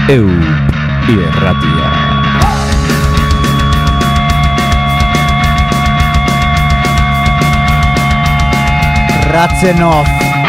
Irratia. Ratzenov.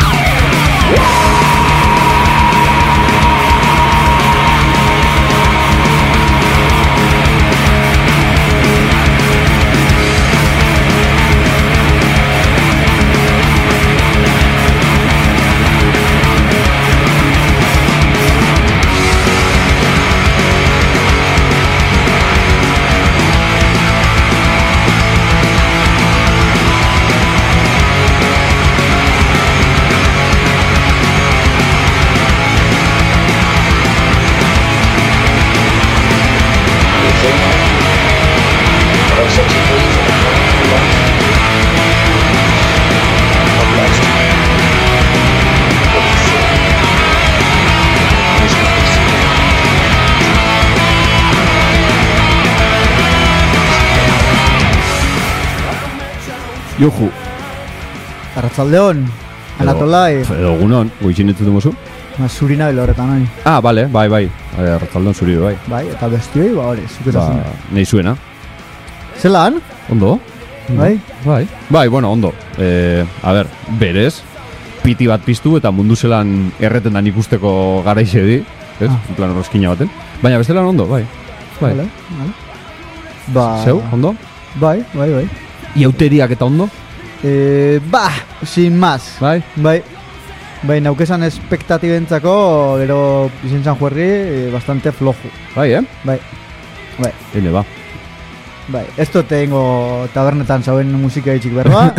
Juhu. Arratzaldeon, Anatolai. Edo egunon, goizin entzuten mozu? Zuri nabil horretan nahi. Bale, bai. Arratzaldeon zuri, bai. Bai, eta bestioi, hori, zuketazun. Nahi zuena. Zelan? Ondo? Bai? Bai, bueno, ondo. A ber, berez, piti bat piztu eta mundu zelan erreten dan ikusteko garaixe di, ez? En plan roskina baten. Baina bestelan ondo, bai. Vale. Zeu, ondo? Bai. Iauteriak eta ondo? Sin más. Bai, naukezan espektatibentzako, gero izentzan juerri, bastante flojo. Bai. Bai. Hine, ba. Bai, ez tengo tabernetan zauen musika itxik berroa.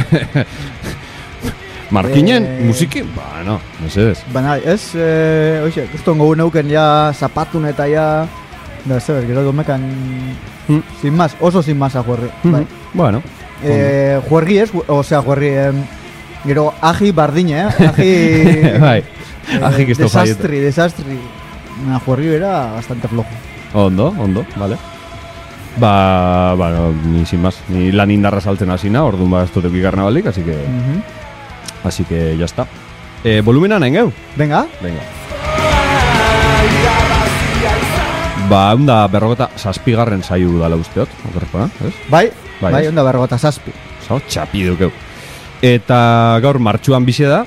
Markinen, musiki? No sé. Baina, ez, oixe, guztongo neuken ja zapatun eta ja... Da, zeber, gero domekan... Sin más, oso sin más a juerri. Bai. Bueno. Juergi ez, osea, juerri... Gero, aji bardine, aji... Bai, aji que esto Desastri. Na, juerri era bastante flojo. Ondo, vale. No, ni sin más. Ni lan indarra saltzen hasina, orduan ba ez dut ekigarna balik, así que... Así que ya está. Volumena nahi geu? Venga. Onda berrogeta zazpigarren zaiu dala usteot, okerrekoa, ez? Bai, onda berrogeta zazpi. Zau, txapi dukeu. Eta gaur martxuan bize da,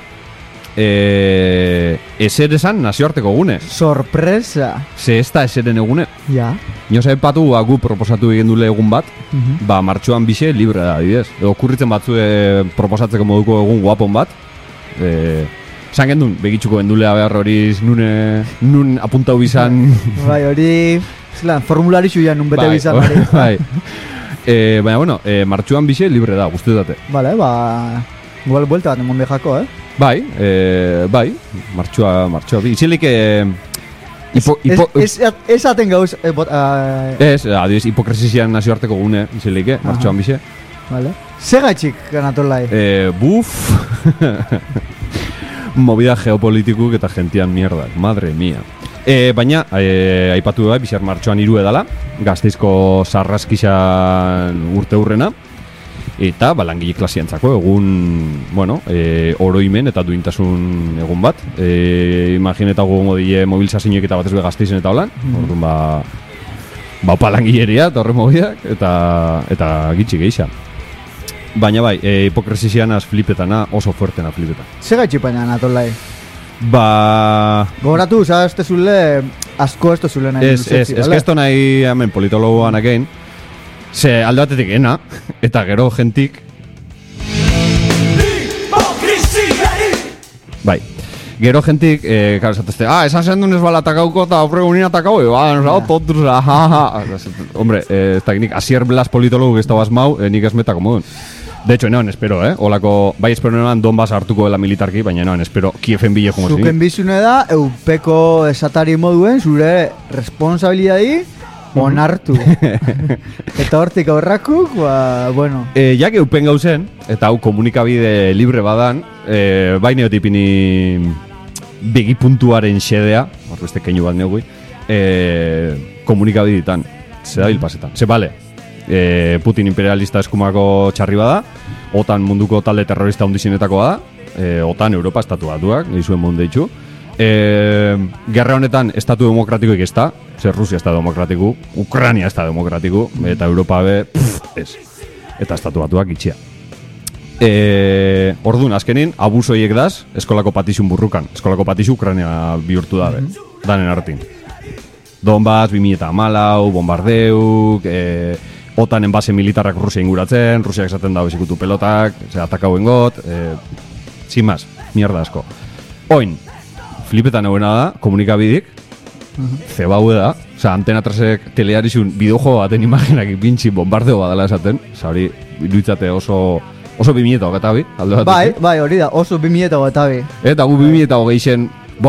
ezer esan nazioarteko gune. Sorpresa. Ze ez da ezeren egune. Ja. Nioz epatu gu proposatu egin dule egun bat, martxuan bize libre da, adibidez. Edo kurritzen batzue proposatzeko moduko egun guapon bat. Zan gendun, begitxuko gendulea behar hori nun apuntau bizan... Bai, hori... Zelan, formularixu ya nun bete bizan hori. Bai. Baina, bueno, martxuan bize libre da, guztu dute. Vale, igual buelta bat emon dejako, Bai, martxua bi. Itzilik... Esaten gauz... Ez, adibidez, hipokresizian nazioarteko gune, itzilik, martxuan bize. Vale. Segatxik, Anatolai? Buf... Movida geopolitikuk eta gentian mierdak, madre mia. Baina, aipatu da, bizar martxoan 3 edala, Gasteizko sarraskizan urte hurrena, eta langile klasientzako egun, oroimen eta duintasun egun bat. Imagineta gongo die mobilizazioek eta batez be Gasteizen eta holan, orduan opa langileria eta horre mobidak, eta gitxi geixa. Baina bai, hipokresizianaz flipetana, oso fuertena flipeta. Segatxik baina, Anatolai? Gogoratu, ez zule, asko ez zule nahi. Ez que esto nahi hemen politologoan akein, ze alde batetik ena, eta gero jentik... Bai, gero jentik, karo esatezte, esan zendun ez bala atakauko eta aurregunin atakau, tontus, hombre, ez da nik, Asier Blas politologu ez da basmau, nik ez metako modun. De hecho, noan espero, Olako, bai espero noan Donbas hartuko dela militarki, baina noan espero Kiefen bile jongo zini. Zuken bizune da, eupeko esatari moduen, zure responsabilidadi onartu. Eta hortik aurrakuk, bueno. Jak eupen gauzen, eta hau komunikabide libre badan, bai neotipini begipuntuaren xedea, beste keinu bat neugui, komunikabiditan, ze da bilpasetan. Ze bale, Putin imperialista eskumako txarri bada, OTAN munduko talde terrorista hundizinetakoa da, OTAN Europa estatu batuak, gehizuen mundu ditxu, gerra honetan estatu demokratikoik ez da, zer Rusia ez da demokratiku, Ukrania ez da demokratiku, eta Europa ez. Eta estatu batuak itxia. Orduan, azkenin, abusoiek daz, eskolako patixun burrukan. Eskolako patixu Ukrania bihurtu dabe, danen hartin. Donbas, 2014, bombardeuk, OTANen base militarrak Rusia inguratzen, Rusiak esaten dago ezikutu pelotak, atakauen got, sin más, mierda asko. Oin, flipetan eguna da, komunikabidik, zebau da, Antena 3ek telearizun bideojo baten imaginak ipintxi bombardeo badala esaten, hori iruditzate oso 2022, alde bat. Bai, hori da, oso 2022. Eta gu 2020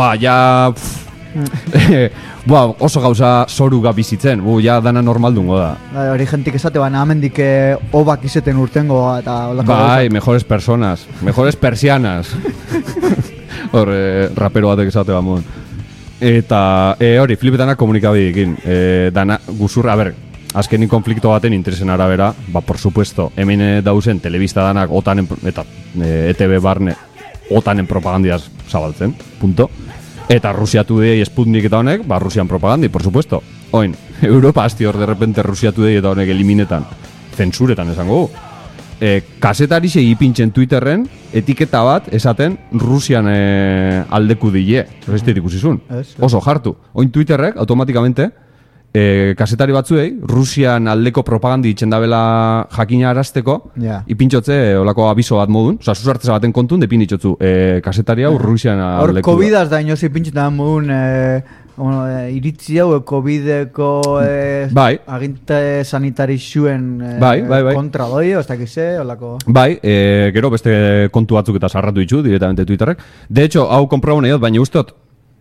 oso gauza zoruga bizitzen, ja dana normaldungo da. Bai, hori jentik esate baina amendik obak izeten urtengo eta olako. Bai, mejores personas, mejores persianas. Hor, rapero batek esate bamon. Eta hori, flipetanak komunikabidekin. Dana, guzurra, azkenin konflikto baten interesen arabera, por supuesto, hemen dauzen telebista danak OTANen, eta ETV barne OTANen propagandiaz zabaltzen, punto. Eta Rusia Today, Sputnik eta honek, Rusian propagandi, por supuesto. Oin, Europa hasti hor, de repente Rusia Today eta honek eliminetan, zensuretan esango gu. Kasetari segi pintzen Twitterren, etiketa bat esaten Rusian aldeku dile. Ez dira ikusizun. Oso jartu. Oin Twitterrek, automatikamente, kasetari batzuei, Rusian aldeko propagandi ditzen dabela jakina arazteko, ipintxotze olako abiso bat modun, oza, susartza baten kontun, depin ditxotzu, kasetari hau Rusian aldeko. Hor, COVID-az da inozi pintxetan modun, iritzi hau COVID-eko aginte sanitari zuen kontra doi, oztak ize, olako. Bai, gero beste kontu batzuk eta sarratu ditzu, directamente Twitterrek. De hecho, hau komprobo nahi dut, baina usteot,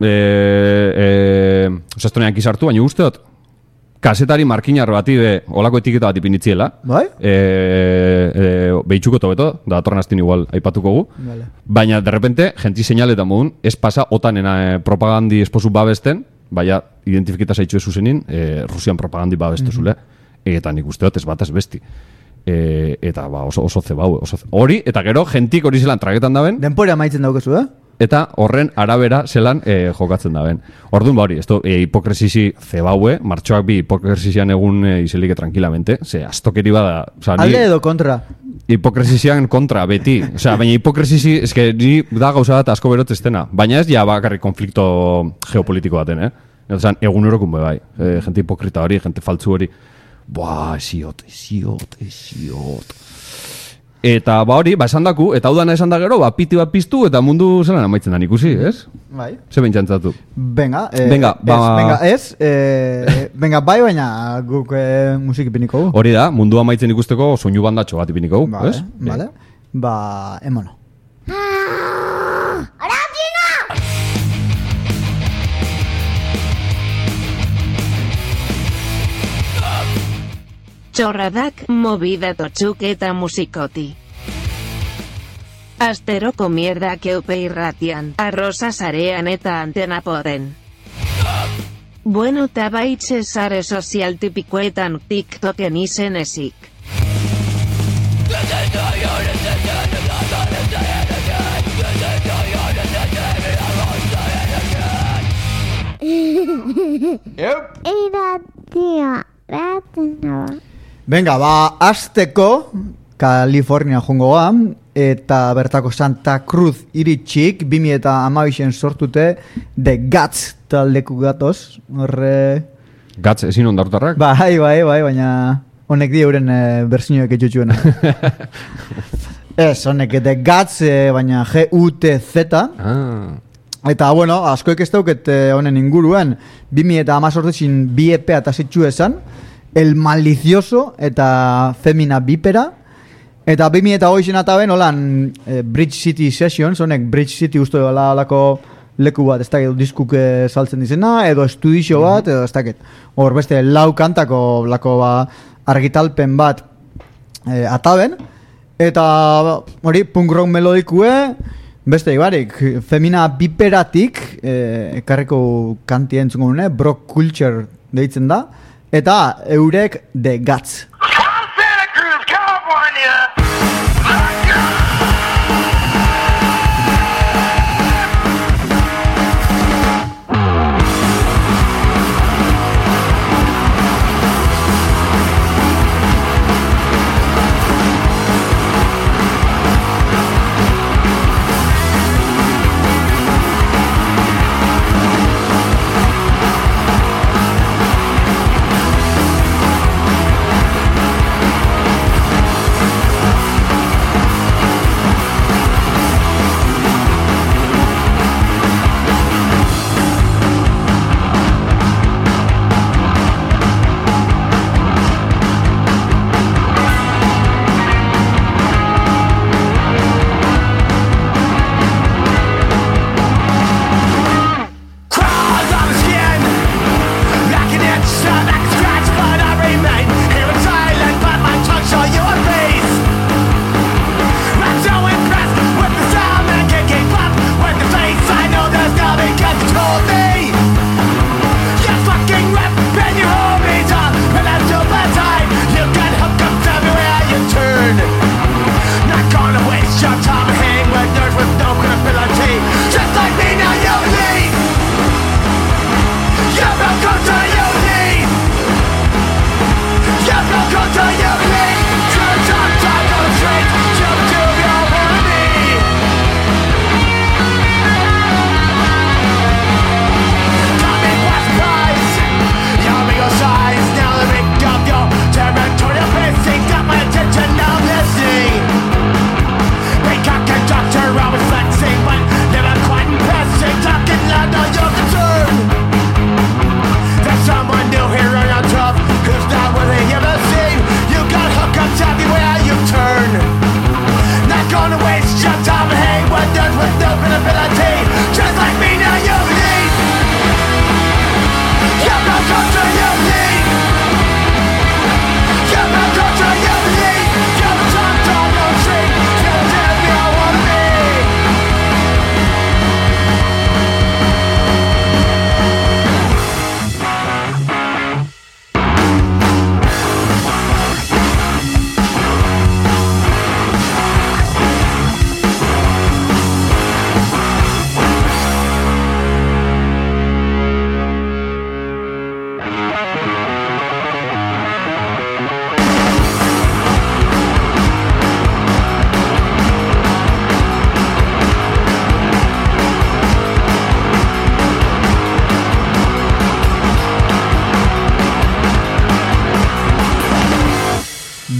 osastonean kizartu, baina usteot, kasetari markinar bati olako etiketa bat ipinitziela. Bai? Behitxuko tobeto, da datorren astin igual aipatuko gu. Vale. Baina, de repente, jenti seinaletan modun, ez pasa OTANena propagandi esposu babesten, baina identifikita zaitxu ezuzenin, Rusian propagandi babestu zule. Eta nik usteot ez bat ez besti. Eta oso zebau. Hori, eta gero, jentik hori zelan tragetan daben. Denpora maitzen daukezu, Eta horren arabera zelan jokatzen daben. Orduan hori, hipokresisi zebaue, martxoak bi hipokresisian egun izelike tranquilamente, ze astokeri bada. Alde edo kontra? Hipokresisian kontra, beti. Baina hipokresisi, eske ni da gauza bat asko berot estena. Baina ez ja bakarrik konflikto geopolitiko baten, egun horokun bai. Gente hipokrita hori, gente faltzu hori. Esiot. Eta hori, esan daku, eta hau dana esan da gero, piti bat piztu eta mundu zelan amaitzen da ikusi, ez? Bai. Ze bentsantzatu? Venga, bai, baina guk musik ipiniko. Hori da, mundu amaitzen ikusteko soinu bandatxo bat ipiniko, ez? Vale, emono. Txorradak, movida totxuk eta musikoti. Asteroko mierdak eupe irratian, arroza sarean eta antena poden. Bueno tabaitxe sare sozial tipikoetan TikToken izen ezik. Venga, azteko Kalifornia jongoa eta bertako Santa Cruz iritxik 2012 sortute The Guts taldeku gatoz. Guts ezin ondartarrak? Bai, baina honek di euren bersinioek etxutxuena. Ez, honek The Guts, baina G-U-T-Z. Eta, bueno, askoek ez dauket honen inguruen 2018 bi epea eta zitxu esan, El Malicioso eta Femina Vipera. Eta 2008 eta ben, holan, Bridge City Sessions, honek Bridge City uste olako leku bat, ez dakit, diskuk saltzen dizena, edo estudizio bat, edo ez dakit. Hor beste lau kantako lako argitalpen bat ataben. Eta hori, punk rock melodikue, beste ibarik, Femina Viperatik, ekarriko kanti entzungo nune, Brock Culture deitzen da. Eta eurek The Guts. Santa Cruz, California.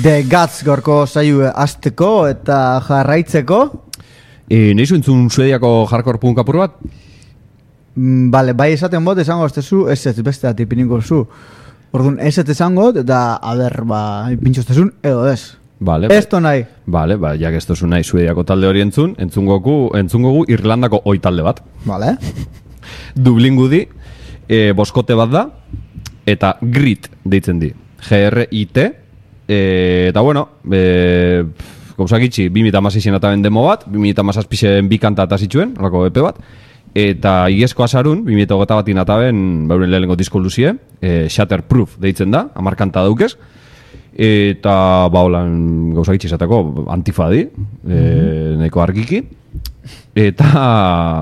The Guts gorko saio azteko eta jarraitzeko. Nahizu entzun Suediako hardcore punk apur bat? Bale, bai esaten bot, esango estezu, ez beste atipiniko zu. Orduan, ez esango, eta, a ber, pintxostezun, edo ez. Vale, esto nahi. Vale, jak ez tozu nahi Suediako talde hori entzungogu Irlandako oi talde bat. Vale. Dublin gudi, boskote bat da, eta Grit deitzen di. G-R-I-T, eta bueno, gauzak itxi, 2016 eta demo bat, 2017 bi kanta eta zituen, horako EP bat, eta igezko azarun, 2008 batin ataben, beuren lehenengo disko luzie, Shatterproof deitzen da, 10 kanta daukez, eta holan gauzak itxi izateko antifadi, nahiko argiki, eta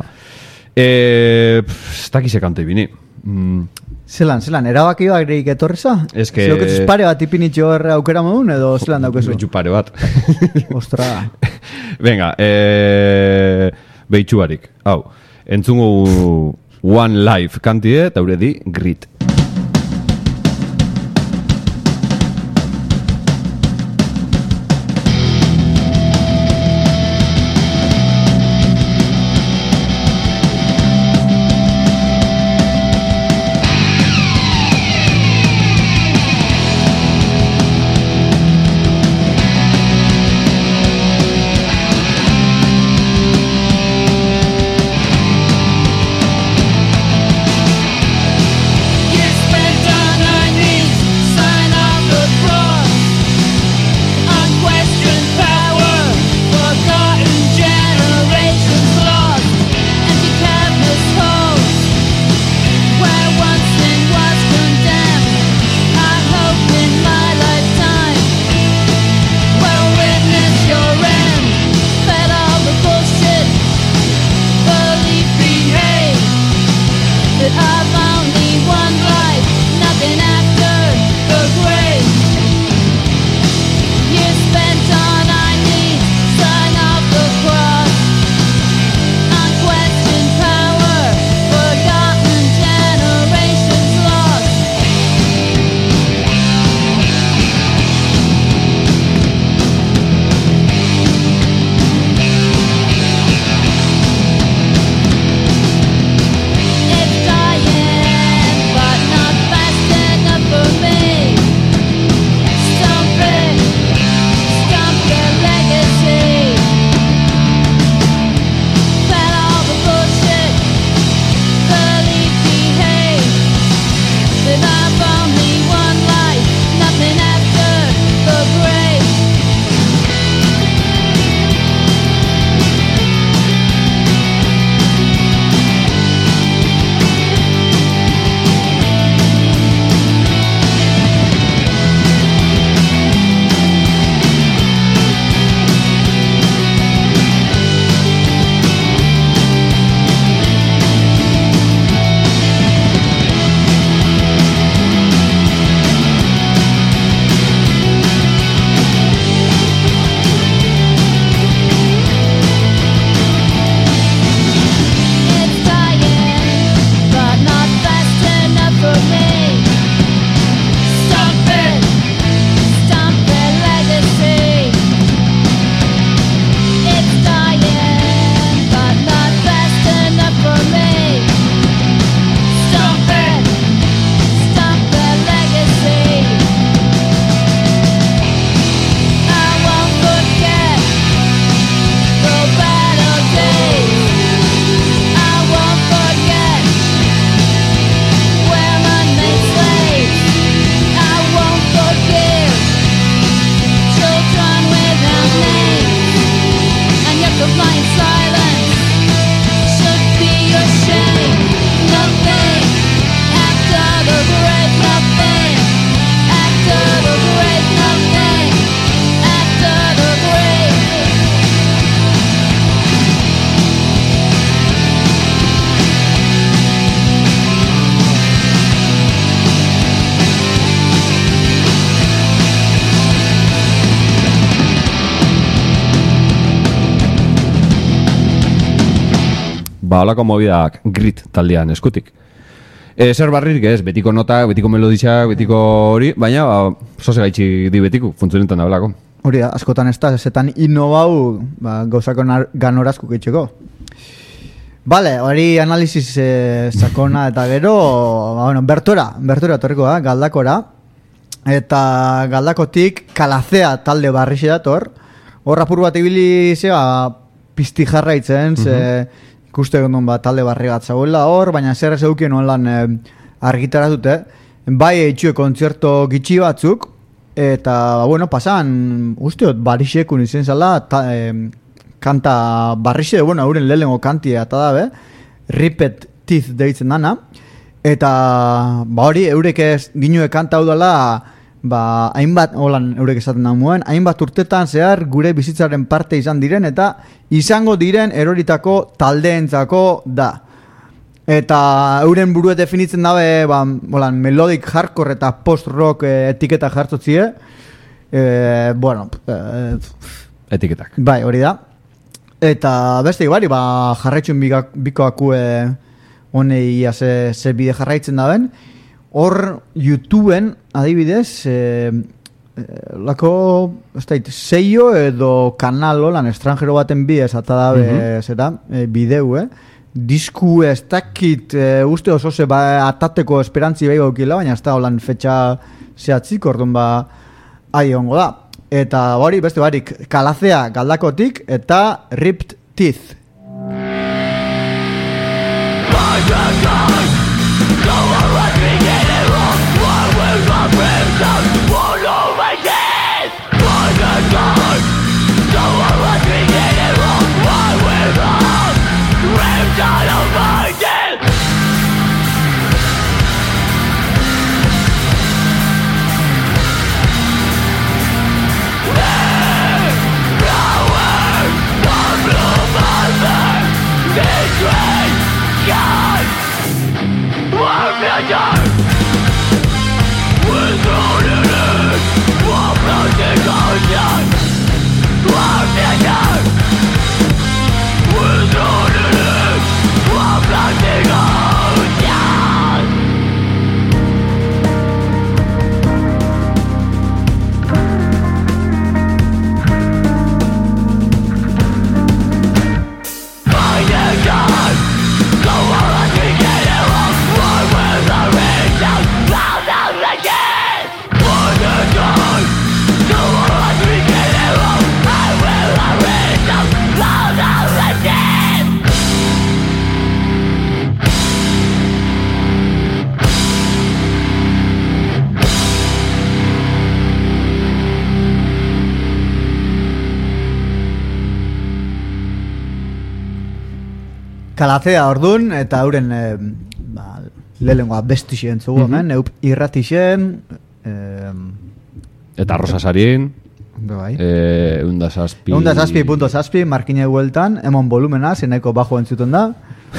ez dakize kante bini. Zelan, erabaki bat gerik etorreza? Ez que... Ziloketuz pare bat ipinitxo horre aukera modun, edo zelan daukezu? Betxu pare bat. Ostra. Venga, behitxu barik. Hau, entzungu One Life kantie, eta hurre di Grit. Holako mobidak Grit taldean eskutik. Zer barririk ez, betiko notak, betiko melodizak, betiko hori, baina zoze gaitxi di betiko, funtzionentan da belako. Hori da, askotan ez da, zetan inobau gauzako ganorazko geitxeko. Vale, hori analiziz sakona eta gero, bertora torriko da, Galdakora. Eta Galdakotik Kalazea talde barrixe dator. Hor apur bat ibili zea pizti jarraitzen, ikuste gondon talde barri bat zagoela hor, baina zer ez eukien onlan argitara dute. Bai eitxue kontzerto gitxi batzuk, eta, pasan, usteot, barixekun izen zala, kanta barrixe, euren lehengo kantia eta dabe, Ripped Teeth deitzen dana, eta, hori, eurek ez ginue kanta hau dela, hainbat, holan eurek esaten da muen, hainbat urtetan zehar gure bizitzaren parte izan diren eta izango diren eroritako taldeentzako da. Eta euren burue definitzen dabe, holan, melodic hardcore eta post-rock etiketa jartzotzie. Etiketak. Bai, hori da. Eta beste bari, jarraitzun bikoakue honei ze bide jarraitzen daben. Hor YouTubeen adibidez lako seio edo kanal holan estrangero baten bidez eta da bideu disku ez dakit uste oso ze atateko esperantzi behi gaukila, baina ez da holan fetxa zehatzik, orduan ahi ongo da. Eta hori beste barik Kalazea Galdakotik eta Ripped Teeth. Kalazea ordun eta euren lehengoa bestixen zugu hemen, irratixen eta Arrosasarien bai. Eundazazpi markine hueltan, emon volumena, zeneko bajo entzuten da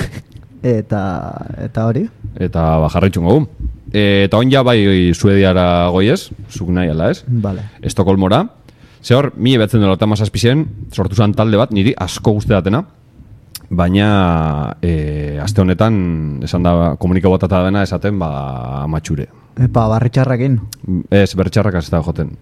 eta hori eta jarraitzun gogu eta on ja bai Suediara goiez, zuk nahi ala ez vale. Estokolmora ze hor, 1987 sortu zan talde bat, niri asko guztetatena baina aste honetan esan da komunika botata dena esaten amatxure. Epa, barritxarrakin? Ez, berritxarrak ez da joten.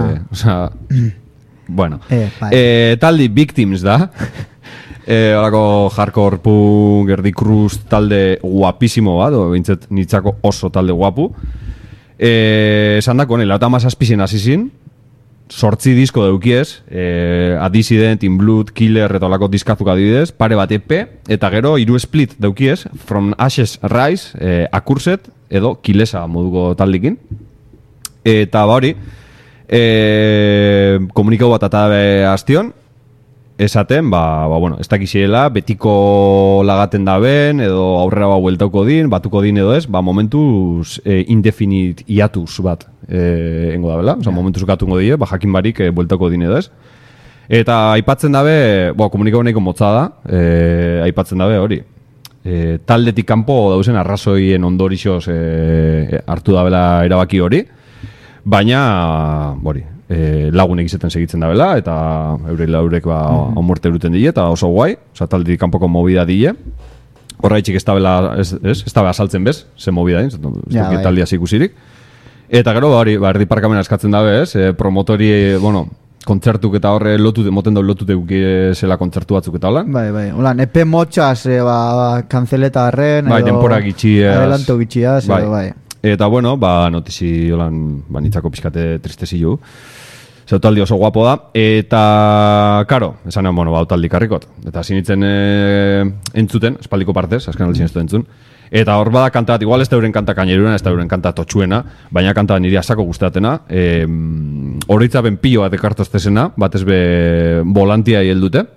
Bueno. Taldi Victims da. Horako hardcore punk, erdi cruz talde guapísimo bat, bintzet nitzako oso talde guapu. Esan dako, lauta mazazpizien azizin, 8 disko daukiez, A Dissident, In Blood, Killer, eta olako diskazuk adibidez, pare bat EP, eta gero 3 split daukiez, From Ashes Rise, Accursed, edo Kilesa moduko taldikin. Eta hori, komunikau bat atabe hastion, esaten, ez dakiziela, betiko lagaten daben, edo aurrera bueltauko din, batuko din edo ez, momentuz indefinite hiatus bat engo da bela, momentuz gatungo die, jakin barik bueltauko din edo ez. Eta aipatzen dabe, komunikau nahiko motza da, aipatzen dabe hori. Taldetik kanpo dauzen arrazoien ondorixoz hartu dabela erabaki hori, baina, lagunek izaten segitzen dabela, eta eurek onmorte eruten dile, eta oso guai, taldetik kanpoko movida dile. Horraitxik ez da saltzen bez, ze movida ez Ja, taldia ikusirik. Eta gero, hori, erdi parkamena eskatzen dabe, ez? Promotori, bueno, kontzertuk eta horre moten dut lotute zela kontzertu batzuk eta holan. Bai. Holan, epe motxaz, kanzeleta harren, bai, denpora gitxiaz. Adelanto gitxiaz, bai. Eta, bueno, notizi, holan, nitzako pixkate tristezillu. Zautaldi oso guapo da. Eta, karo, esan bueno, autaldi karrikot. Eta zinitzen entzuten, espaldiko partez, azken altzien ez du entzun. Eta hor bada kanta bat, igual ez da euren kanta kaineruna, ez da euren kanta totxuena, baina kanta niri asako gustatena. Horitzapen pilo bat ekartoztezena, batez be volantia heldute.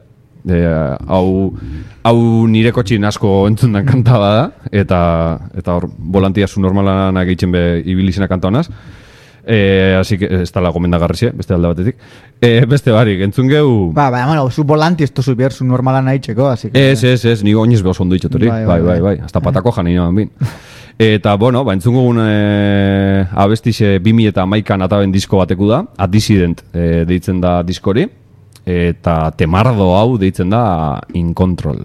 Hau nire kotxin asko entzundan kanta bada, eta hor volantia zu normalan egiten be ibilizena kanta honaz. Así que ez tala gomendagarri beste alde batetik. Beste barik, entzun geu... bueno, zu volanti ez tozu behar zu normalan nahitzeko, así que... Ez, nigo oinez behos ondo itxotori. Bai. Hasta patako jani nahan bin. Eta, bueno, entzun gugun abestixe 2011an ataben disko bateku da, A Dissident deitzen da diskori, eta temardo hau deitzen da In Control.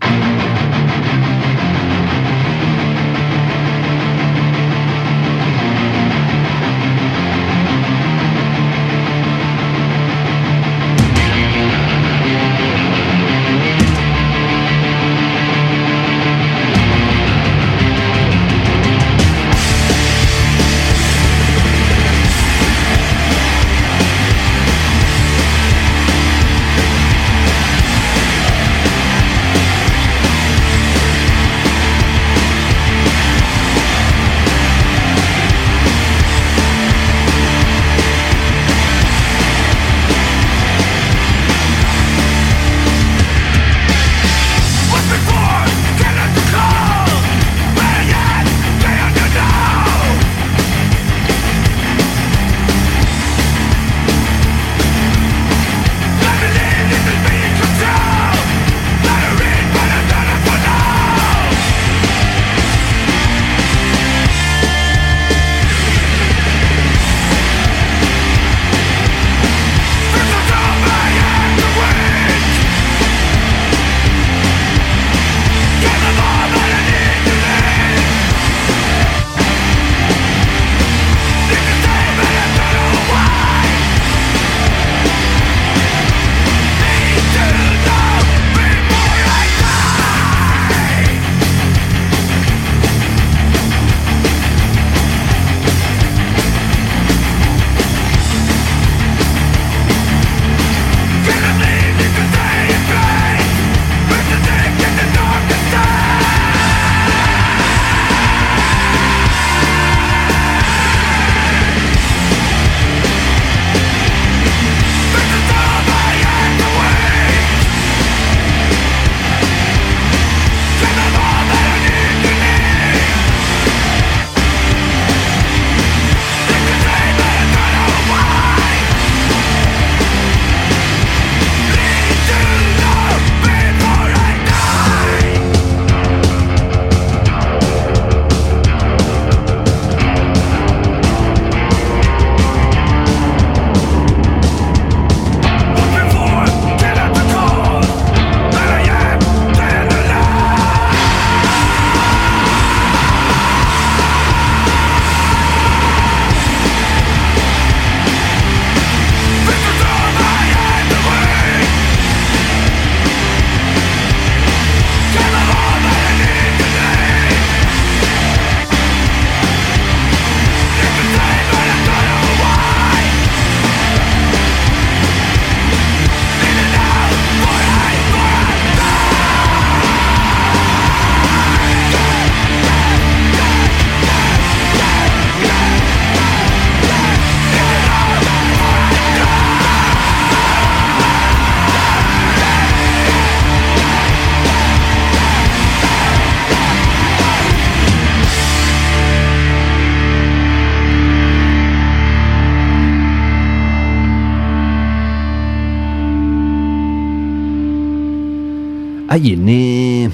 Aiene.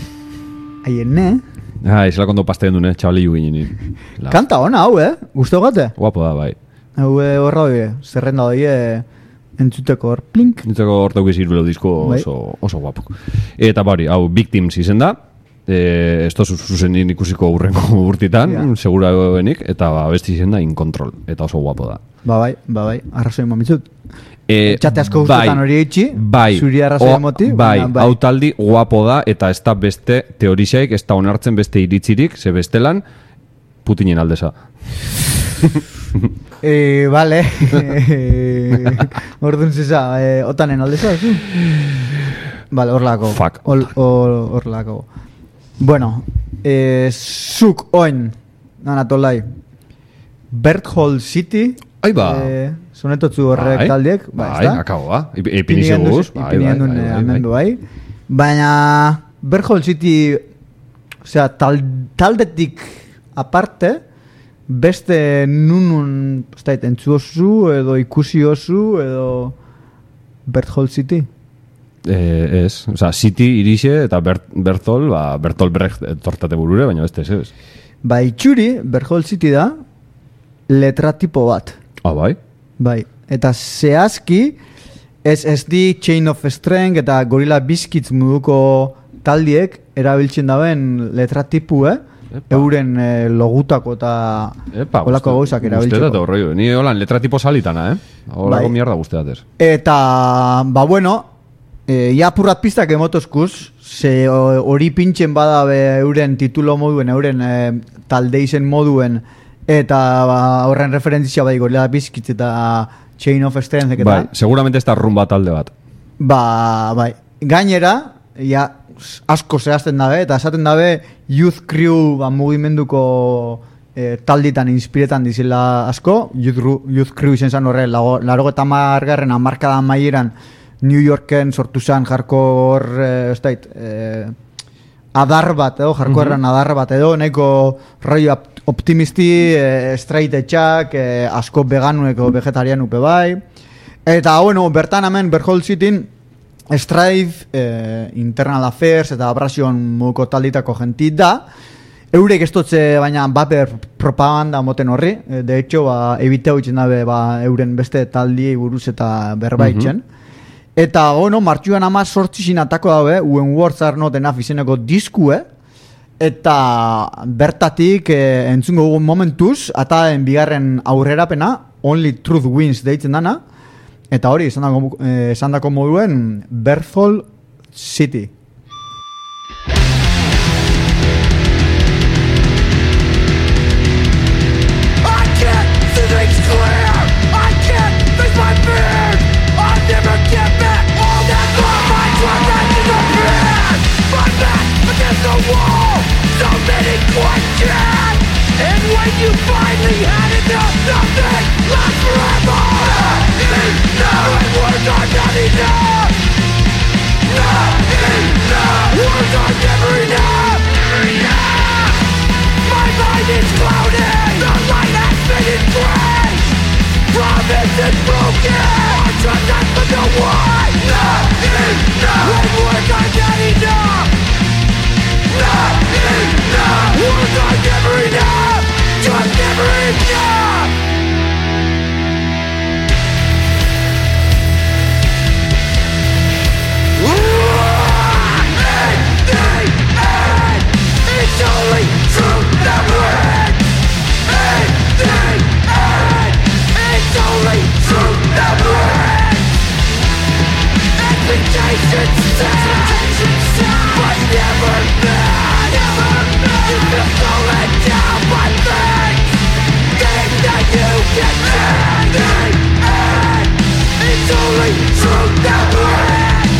Izela kondo pasteen dune, txabali jugin. Kanta hona, hau, Guztau gate? Guapo da, bai. Hau, horra hoi, zerrenda hoi, entzuteko hor, plink. Entzuteko hor taukiz irulau disko oso guapo. Eta bari, hau, Victims izen da. ez da zuzenin ikusiko urrengo urtitan, seguragoenik, eta abesti izen da In Control, eta oso guapo da. Bai, arrazoi mamitzut. Txate asko guztetan hori eitxi, zuri arrazoi emoti. Bai, hau taldi guapo da, eta ez da beste teorixaik, ez da onartzen beste iritzirik, ze bestelan, Putinen aldeza. Vale. Orduan ziza, otanen aldeza, zu? Vale, horlako. Fuck. Horlako. Bueno, zuk oin, nanatolai, Berthold City. Ai ba. Sonetotzu horrek taldiek. Bai, akaboa. Ipinizio guz. Ipinien duen amendu bai. Baina Berthold City, osea, taldetik aparte, beste nunun, entzuozu, edo ikusi osu, edo Berthold City? Ez, oza, City irixe eta Berthold, Bertolt Brecht tortate burure, baina beste ez. Ba, itxuri, Berthold City da, letra tipo bat. Ah, bai? Bai, eta zehazki, SD, Chain of Strength eta Gorilla Biscuits moduko taldiek erabiltzen daben letra tipu, euren logutako eta holako gauzak erabiltzeko. Guztetat horroi, ni holan letra tipo salitana, holako mierda guztetatez. Eta, ba bueno, ja purrat pistak emotozkuz, ze hori pintxen bada euren titulo moduen, euren talde izen moduen, eta horren referentzia bai Gorilla Biscuits eta Chain of Strength. Bai, seguramente ez da rumba talde bat. Ba, bai. Gainera, ja, asko zehazten dabe, eta esaten dabe Youth Crew mugimenduko talditan inspiretan dizela asko. Youth Crew izen zan horre, 80garren hamarkadan maieran New Yorken sortu zen hardcore adar bat edo, hardcorean adar bat edo, nahiko rollo optimisti, straight etxak, asko veganueko vegetarianupe bai. Eta, bueno, bertan hemen Berthold Cityn Strive, Internal Affairs eta Abrasion moduko talditako jentit da. Eurek ez dutze baina baper propaganda moten horri. De hecho, ebiteu itzen dabe euren beste taldiei buruz eta berbaitzen. Eta, bueno, martxuan 18 atako dabe, When Words Are Not Enough izeneko diskue. Eta bertatik entzungo dugun momentuz, eta bigarren aurrerapena, Only Truth Wins deitzen dana. Eta hori, esan dako moduen Berthold City. And when you finally had enough, nothing lasts forever. And words are not enough. Words are never enough. My mind is clouded. The light has been in gray. Promise is broken. Our trust has been the one. When words are not enough. Words are never enough. Just never enough. It's only truth that wins. It's only truth that wins. Expectations set, but never met. You feel so let down by things that you can change. It's only truth that wins.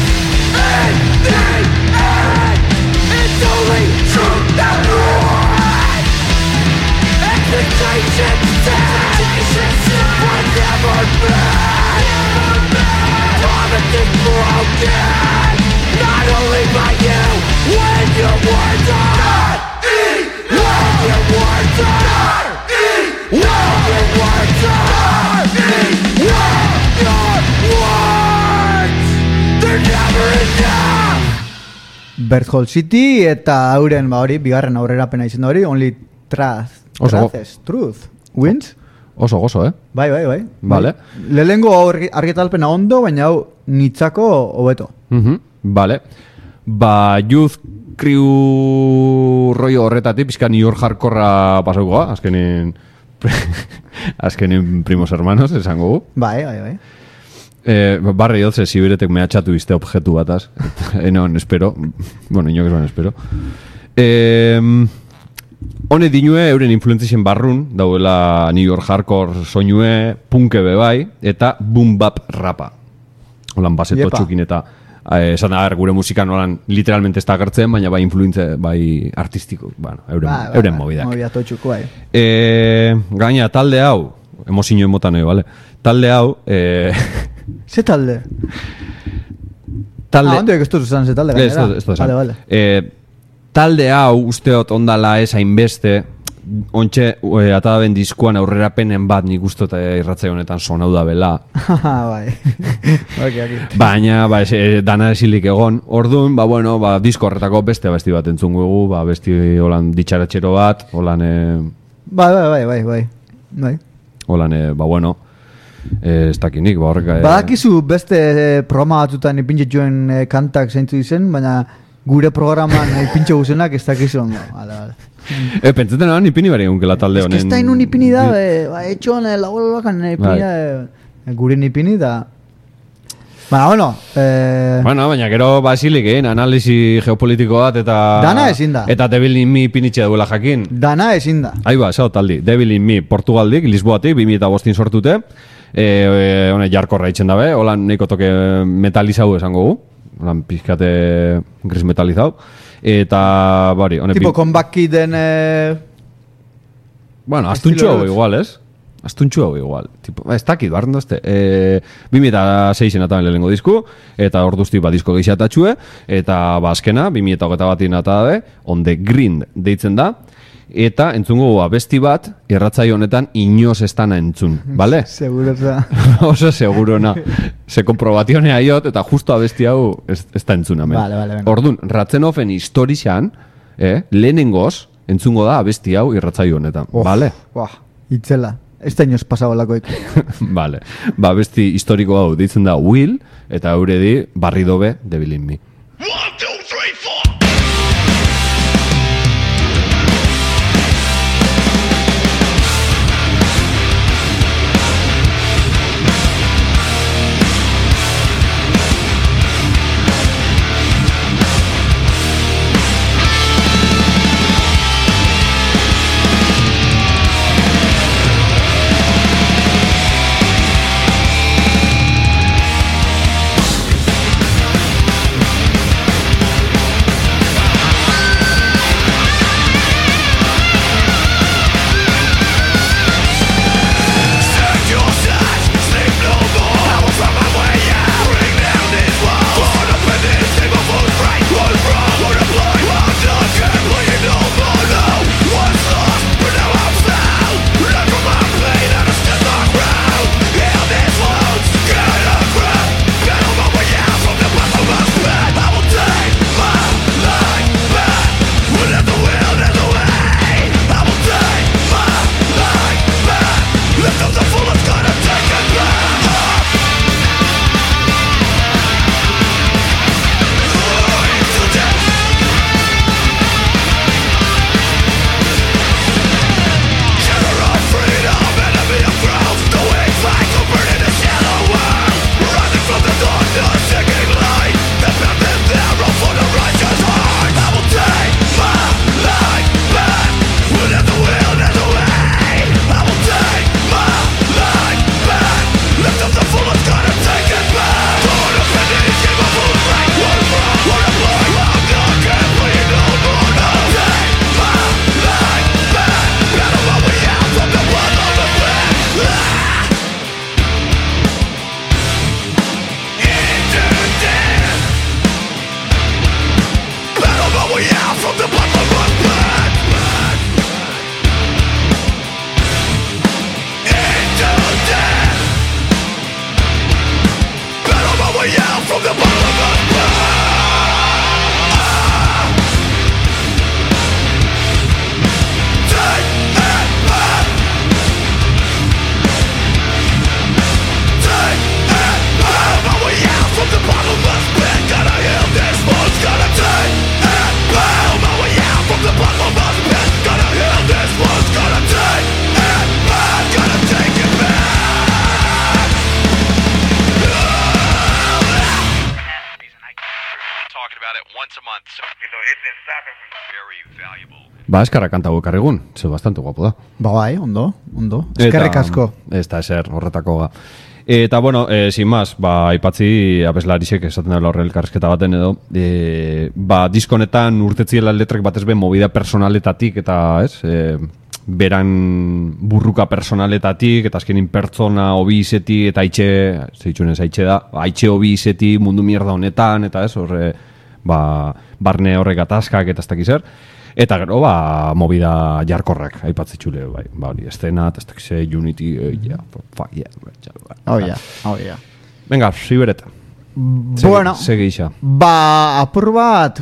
It's only truth that wins. Expectations set, but never met. Promises broken, not only by you, when your words are. When your words are. When your words are. When your words, they're never enough. Berthold City eta hauren hori, bigarren aurrerapena izan hori, Only Truth Wins. Oso gozo, Bai. Vale. Lehengo argitalpena ondo, baina hau nitzako hobeto. Vale. Ba, Youth kriu rollo horretatik, pizka New York hardcorra pasaukoa, azkenin primos hermanos, esango gu. Bai. Barri hotze, zibiretek mehatxatu izte objektu bataz. Non, espero. Bueno, inok esan espero. Hone dinue, euren influenzien barrun, dauela New York hardcore soinue, punke bebai, eta boom bap rapa. Holan baseto txukin eta esan da, gure musika nolan literalmente ez da agertzen, baina bai influentze, bai artistiko, bueno, euren mobidak. Mobidak totxuko, bai. Gaina, talde hau, emozio emotan bale? Talde hau... Ze talde? Ondoek ez dut ze talde, gainera. Ez dut Vale. Talde hau, usteot ondala ez hainbeste, ontxe, atadaben diskuan aurrerapenen bat nik ustot irratzai honetan sonau da bela. Bai. Baina, dana esilik egon. Orduan, disko horretako beste abesti bat entzungu, besti holan ditxaratxero bat, holan... Bai. Holan, ez dakinik, horreka... Badakizu beste programa batutan ipintxe joen kantak zeintzu izen, baina gure programan ipintxe guzenak ez dakizu ondo. Pentsaten hori ipini bari egunkela talde honen... Ez que ez da inun ipini da, etxoan lagoan ipini da, gure ipini da... Baina, baina gero basilik analisi geopolitiko bat eta... Dana ezin da. Eta Devil in Me ipinitxe duela jakin. Dana ezin da. Aiba, zau taldi. Devil in Me Portugaldik, Lisboatik, 2005 sortute. Hone jarkorra itxen dabe, holan neiko toke metalizau esango gu. Holan pizkate gris metalizau. Eta, bari... Tipo konbaki den... Bueno, astuntxo hau igual, ez? Astuntxu hau igual. Ez dakit, barren dozte. 2006 ataben lehenengo disku, eta orduzti disko gehiatatxue, eta azkena, 2008 batin atabe, On the Green deitzen da, eta entzungo abesti bat, irratzai honetan inoz estana entzun, bale? Seguro da. Oso segurona. Se komprobationea iot, eta justo abesti hau ez da entzun, amen. Vale. Orduan, Ratzenofen historixan, lehenengoz, entzungo da abesti hau irratzai honetan, bale? Itzela. Ez da inoz pasau lakoik. Vale. Besti historiko hau ditzen da Will, eta euredi Barri Dobe Devil in Me. 1, 2, 3, 4. once a month. So, it's been stopping very valuable. Ba, eskarra kanta bukarrigun, ze bastante guapo da. Ba bai, ondo. Eskerrik asko. Ez da eser, horretako ga. Eta, bueno, sin más, ba, aipatzi abeslarisek esaten dela horre elkarrizketa baten edo, ba, diskonetan urtetziela letrek batez be movida personaletatik eta, ez, beran burruka personaletatik, eta azkenin pertsona hobi izeti, eta haitxe da, haitxe hobi izeti mundu mierda honetan, eta ez, horre, ba, barne horrek atazkak eta ez dakiz zer. Eta gero, ba, movida jarkorrak, aipatzitxule, bai, ba, hori, estena, ez dakize, Unity, fuck yeah. Oh yeah. Venga, Siberet. Bueno, segi isa. Ba, apur bat,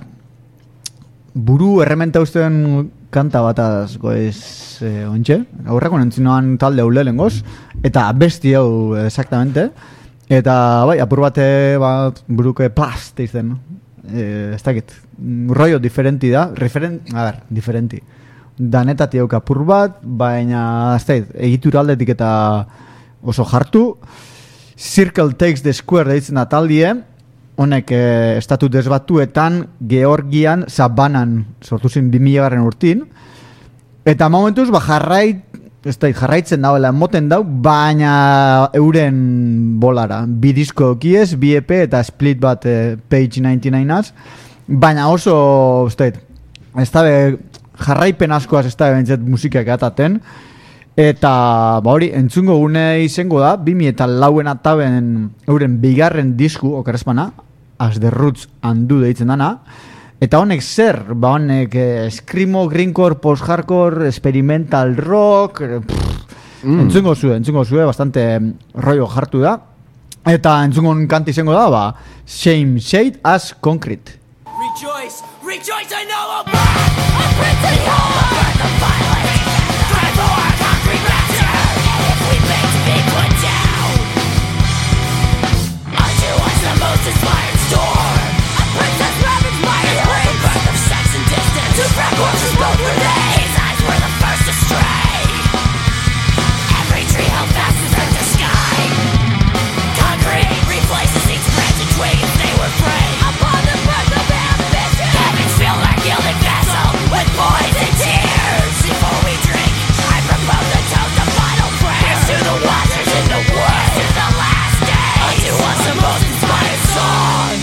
buru errementa usten kanta bataz goez ontxe. Aurrako nentzinoan talde hau lehengoz, eta besti hau exactamente. Eta, bai, apur bate, ba, buruke plast izten, no? Ez dakit, rollo diferenti da, diferenti. Danetati hauk apur bat, baina, ez dakit, egitura aldetik eta oso jartu. Circle Takes the Square deitzen da taldie, honek estatu desbatuetan Georgian Sabanan sortu zen 2000 urtin, eta momentuz ba jarraitzen dauela moten dau, baina euren bolara, bi disko okiez, bi EP eta split bat Page 99az, baina oso ez da jarraipen askoaz ez da bentzet musikak ataten, eta ba hori, entzungo gune izango da, 2004 ataben euren bigarren disku, okerrezpana, As the Roots Undo deitzen dana, eta honek zer, ba honek screamo, greencore, post-hardcore, experimental rock, entzungo zue, bastante rollo jartu da, eta entzungon kanti izango da, ba, Shame Shade as Concrete. Rejoice, rejoice, I know a birth, a printed home, a birth of violence, cry for our concrete master, if we beg to be put down, unto us the most inspired storm, a princess ravaged by his rage, a birth of sex and distance, two frack horses both were they, his eyes were the first to stray, every tree held fast and turned to sky, concrete replaces each branch and twig if they were free, upon the birth of ambition, heavens fill our gilded vessel with poison tears, before we drink, I propose a toast of final prayers, to the watchers in the woods, to the last day, unto us the most inspired song.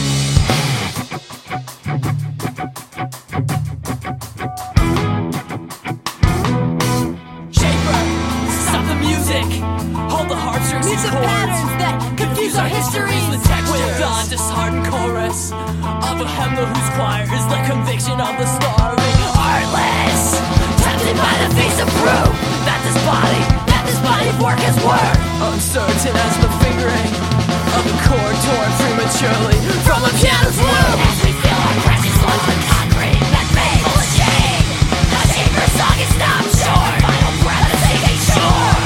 Shaper, stop the music, hold the heartstrings and chords, patterns that confuse our histories, the texture with the disheartened chorus of a hymnal whose choir is the conviction of the starving, heartless, tempted by the face of proof that this body's work is worth, uncertain as the fingering of a chord torn prematurely from a piano's loop, as we feel our precious life on concrete that made full of shame, the chamber song is not short, final breath is taking shore,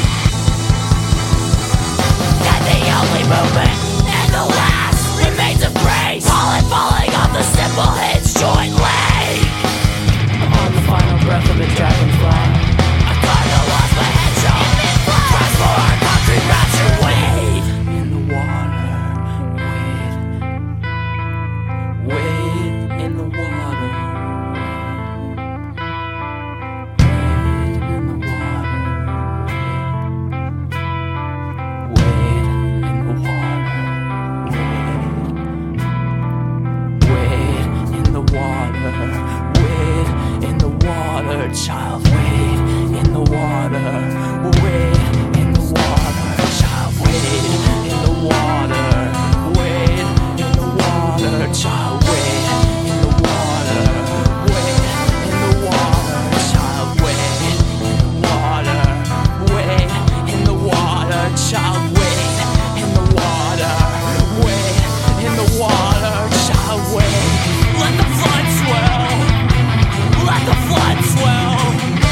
that the only movement and the last remains of grace, falling off the simple hinge jointly, on the final breath of a dragonfly, I thought I lost my head shot, cries for our concrete rapture, wade in the water, wade in the water, wade in the water, wade in the water, wade in the water, wade in the water, child, wade in the water, wade in the water, child, wade in the water, wade in the water, child, wade in the water, wade in the water, child, wade in the water, wade in the water, child, wade in the water, wade in the water, child, wade. Let the flood swell, let the flood swell.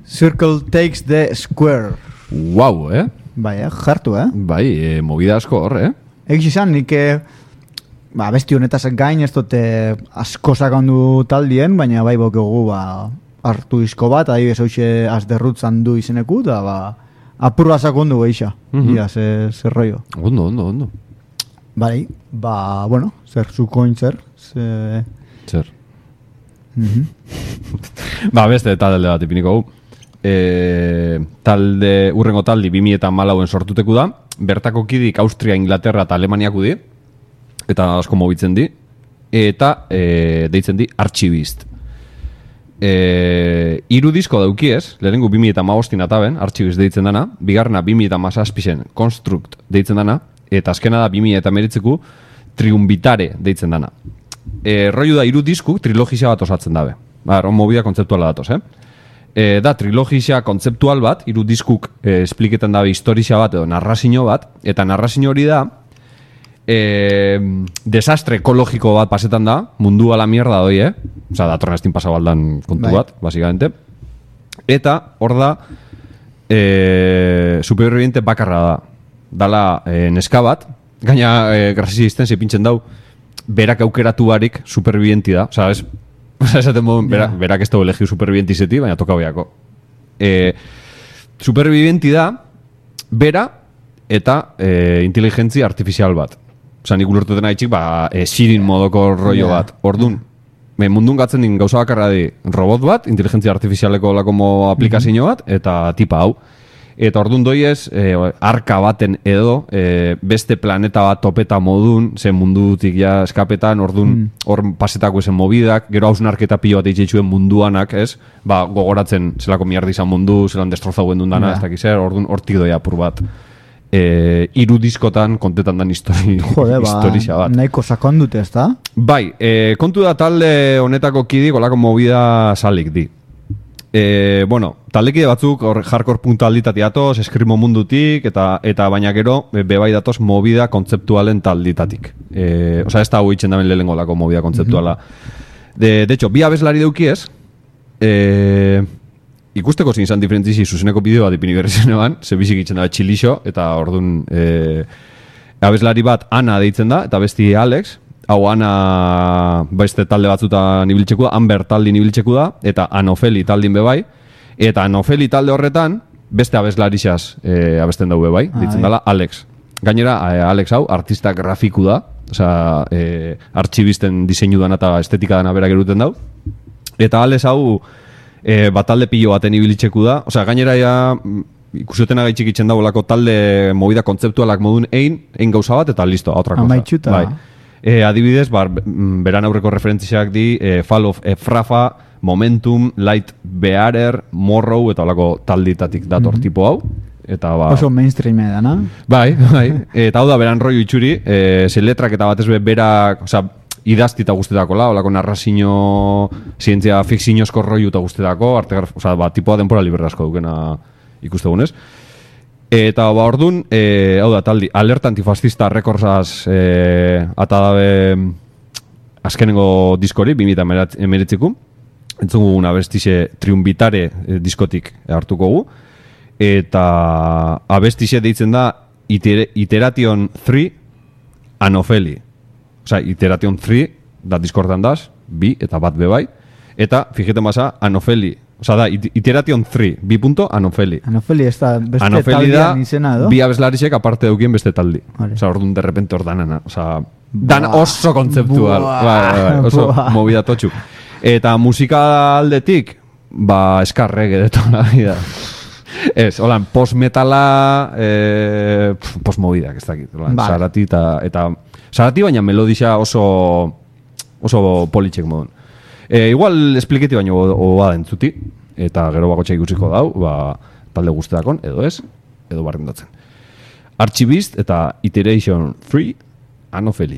Circle takes the square. Wow, Bai, jartu, Bai, movida asko hor, Egiz izan, nik besti honetaz gain ez dute asko sakandu taldien, baina bai bokogu hartu disko bat, adibidez hoxe azderrutzan du izeneku, eta apurra sakondu geixa. Ia, zer rollo. Ondo. Bai, bueno, zer zukoin zer. Zer. Beste talde bat ipiniko gu. Urrengo taldi 2014 sortuteku da. Bertako kidik Austria, Inglaterra eta Alemaniaku di. Eta asko mobitzen di. Eta deitzen di Archivist. 3 disko dauki ez. Lehenengo 2015 ataben, Archivist deitzen dana. Bigarna 2017 Construct deitzen dana. Eta azkena da 2019 Triunvitare deitzen dana. Rollo da 3 disku, trilogizia bat osatzen dabe. Movida kontzeptuala datoz, da trilogizia kontzeptual bat, 3 diskuk espliketan dabe historia bat edo narrazio bat, eta narrazio hori da desastre ekologiko bat pasetan da, mundu ala mierda doi, Osa, datorren estin pasabaldan kontu bat, basikamente. Eta, hor da, superviviente bakarra da. Dala neska bat, gaina Grassi Existenzi pintzen dau, berak aukeratu barik supervivienti da. Osa, esaten modu, berak ez dago elegiu supervivienti zeti, baina toka beako. Supervivienti da, bera eta inteligentzia artifizial bat. Osa, nik ulertuten haitxik, Sirin modoko rollo bat. Ordun, mundun gatzen din gauza bakarra di robot bat, inteligentzia artifizialeko lakomo aplikazio bat, eta tipa hau. Eta ordun doiez, arka baten edo, beste planeta bat topeta modun, zen mundutik ja eskapetan, ordun hor pasetako esen mobidak, gero hausnarketa pilo bat eitxetxuen munduanak, ez? Gogoratzen zelako miardi izan mundu, zelan destrozauen dundana, ez dakizer, ordun hortik doia apur bat. 3 diskotan kontetan dan historia bat. Nahiko sakon dute, ez da? Bai, kontu da talde honetako kidik, olako movida salik di. Bueno, taldekide batzuk hardcore punta alditati datoz, eskrimo mundutik, eta baina gero bebai datoz movida kontzeptualen talditatik. Osa, ez da hau itxen daben lehengo lako movida kontzeptuala. De hecho, 2 abeslari deukiez, ikusteko zin izan diferentzizi zuzeneko bideo bat ipini berrizenean, zebizik itxen da txilixo, eta orduan abeslari bat Ana deitzen da, eta besti Alex. Hau Ana beste talde batzutan ibiltzeku da, Amber taldin ibiltzeku da, eta Anofeli taldin bebai. Eta Anofeli talde horretan, beste abeslarixaz abesten dau bebai, ditzen dela Alex. Gainera, Alex hau, artista grafiku da, osea, artxibisten diseinu dana eta estetika dana berak eruten dau. Eta Alex hau, talde pilo baten ibiltzeku da, osea, gainera ikusotena gaitxik itxen dagoelako talde movida kontzeptualak modun ein gauza bat, eta listo, otra cosa. Amaitxuta. Bai. Adibidez, beran aurreko referentziak di Fall of Efrafa, Momentum, Light Bearer, Morrow, eta olako talditatik dator tipo hau. Eta oso mainstream edana. Bai. Eta hau da beran rollo itxuri, ze letrak eta batez berak, oza, idaztita guztetako la, olako narrazio, zientzia fikzinozko rollo eta guztetako, oza, tipoa denpora liberrazko dukena ikustegunez. Eta ordun, hau da taldi, Alerta Antifascista Recordsaz ata dabe azkenengo diskori, 2019. Entzungu una abestixe Triunvitare diskotik hartuko gu. Eta abestixe deitzen da Iteration 3 Anofeli. Osa, Iteration 3 da diskortan daz, 2 eta bat bebai. Eta, fijeten basa, Anofeli. Osa da, Iteration 3, 2 Anofeli. Anofeli ez da beste Anofeli taldean izena, edo? 2 abeslarisek aparte daukien beste taldi. Vale. Osa, orduan derrepente hor danana. Osa, dan oso kontzeptual. Oso movida totxu. Eta musika aldetik, eskarrege detona da. Ez, holan, post-metala, post-movidak, ez dakit. Sarati eta Sarati baina melodisa oso politxek modun. Igual espliketi baino oba entzuti, eta gero bakotxa ikusiko dau, talde guztetakon, edo ez, edo barrendatzen. Archivist eta Iteration 3 Anofeli.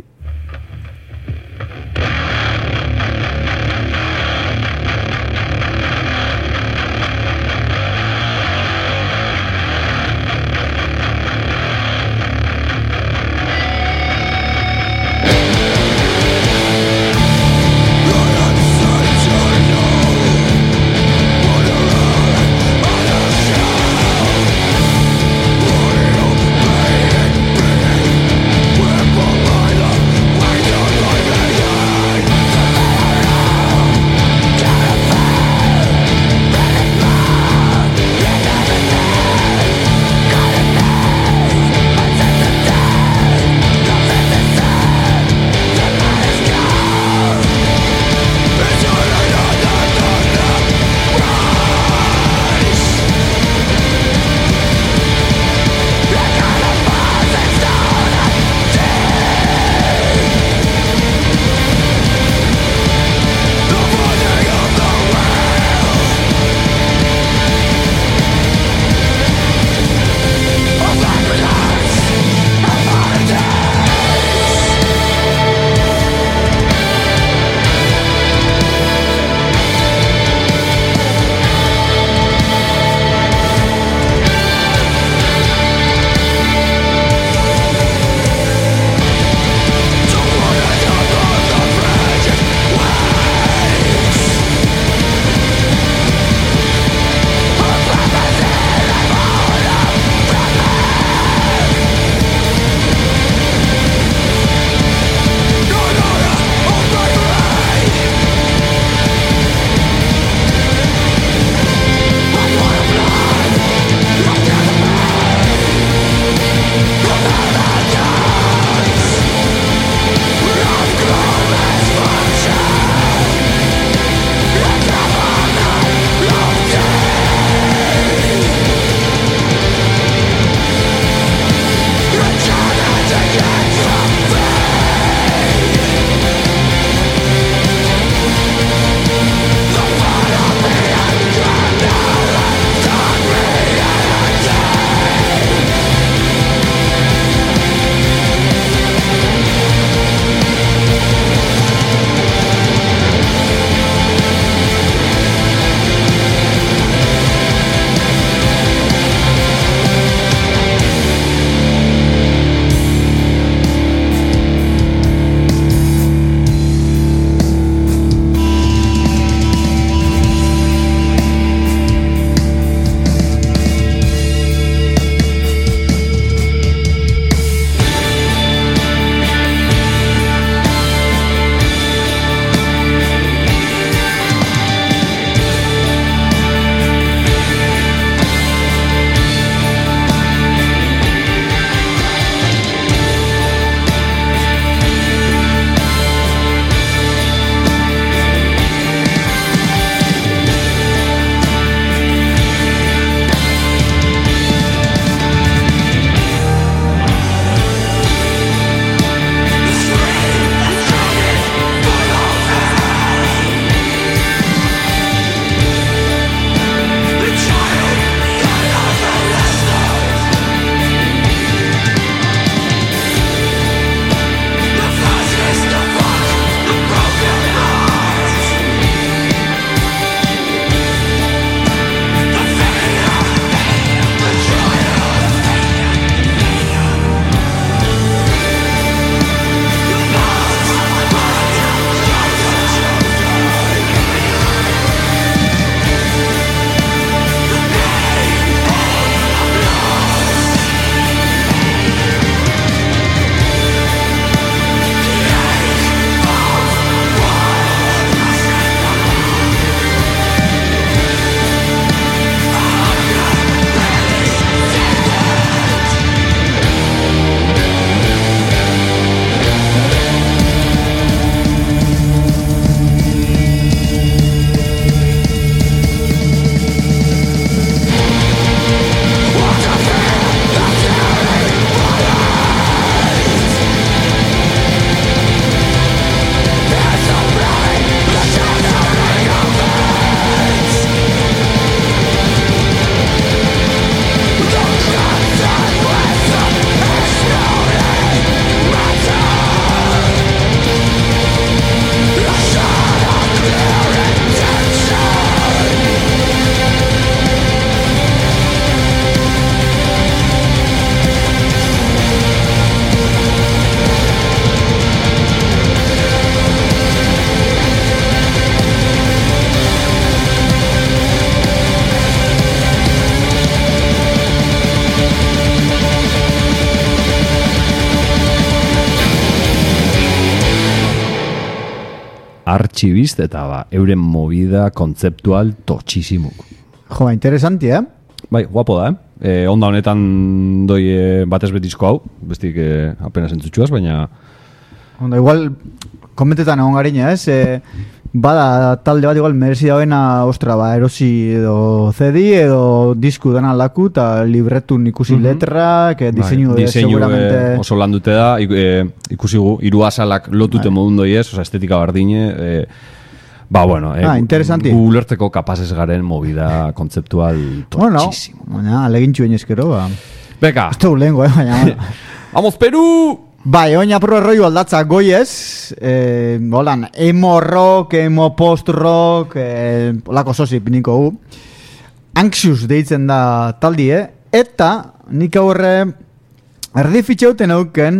archivist, eta euren movida kontzeptual totxisimuk. Jo, interesanti, Bai, guapo da, onda honetan doi batez betizko hau, bestik apenas entzutxuaz, baina... Onda, igual, komentetan egon garina, bada talde bat igual merezi dauena, ostra, erosi edo CD edo disku dana laku, eta libretun ikusi letrak, diseinu seguramente... oso lan dute da, ikusi hiru azalak lotute modun doi ez, oza, estetika bardine, bueno, interesanti. Gu ulertzeko kapazes garen movida kontzeptual totxísimo. Baina, alegintxu eskero, Beka! Ez dugu lehenko, baina... Vamos, Peru! Bai, oina pro rollo aldatza goiez, holan, emo rock, emo post rock, olako sosi piniko gu. Anxious deitzen da taldie, eta nik aurre erdi fitxeuten euken